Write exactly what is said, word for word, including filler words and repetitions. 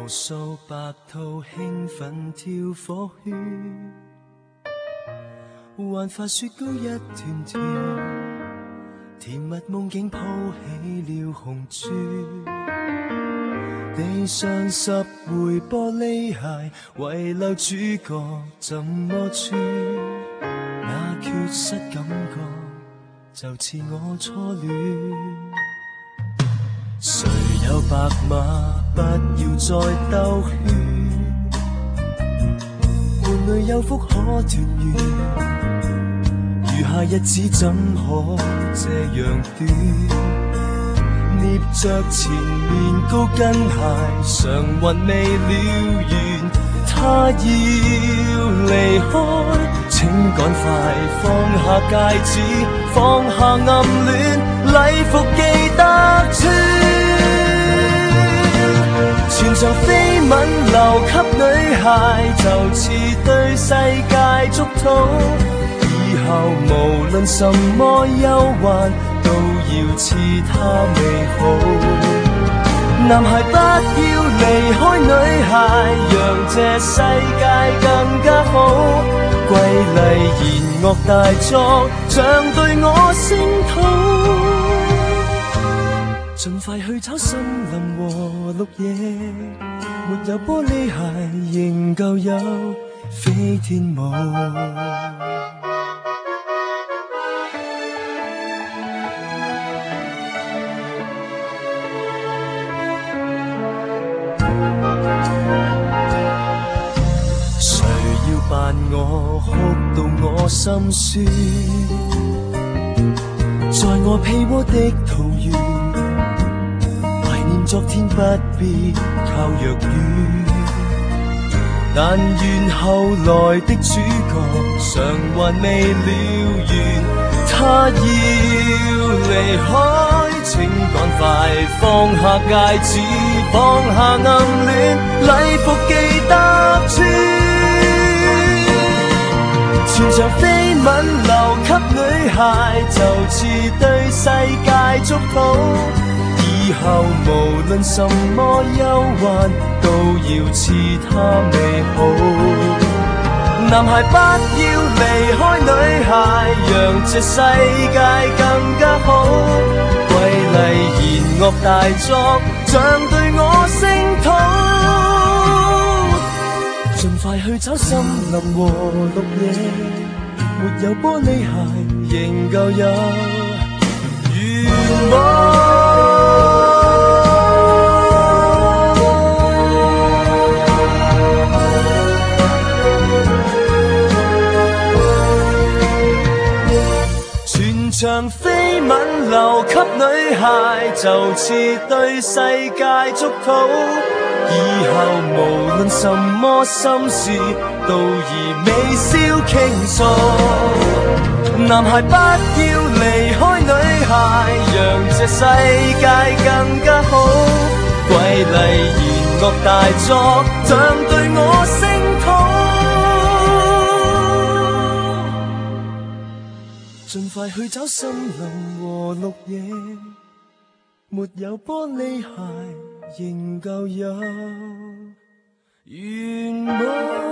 無數白兔興奮跳火圈，幻化雪糕一團團，甜蜜夢境鋪起了紅磚。地上十回玻璃鞋，遺留主角怎麼穿？那缺失感覺就似我初戀。誰有白馬，不要再兜圈。伴侶有福可團圓，餘下日子怎可這樣短？捏着前面高跟鞋，常魂未了緣。他要離開，請趕快放下戒指，放下暗戀，禮服記得穿。全場飛吻留給女孩，就似對世界祝禱。以後無論什麼憂患，都要似他美好。男孩不要離開女孩，讓這世界更加好。瑰麗弦樂大作，像對我聲討。盡快去找森林和綠野，沒有玻璃鞋，仍舊有飛天舞。扮我哭到我心酸，在我被窩的桃源，懷念昨天不必靠藥丸。但願後來的主角償還未了緣，他要離開，請趕快放下戒指，放下暗戀，禮服記得穿。全場飛吻留給女孩，就似對世界祝禱。以後無論什麼憂患，都要似他美好。男孩不要離開女孩，讓這世界更加好。瑰麗弦樂大作，像對我聲討。盡快去找森林和綠野，沒有玻璃鞋，仍舊有願望。全場飛吻留給女孩，就似對世界祝禱。以後無論什麼心事，都以微笑傾訴。男孩不要離開女孩，讓這世界更加好。瑰麗弦樂大作，像對我聲討。盡快去找森林和綠野，沒有玻璃鞋，仍舊有願望。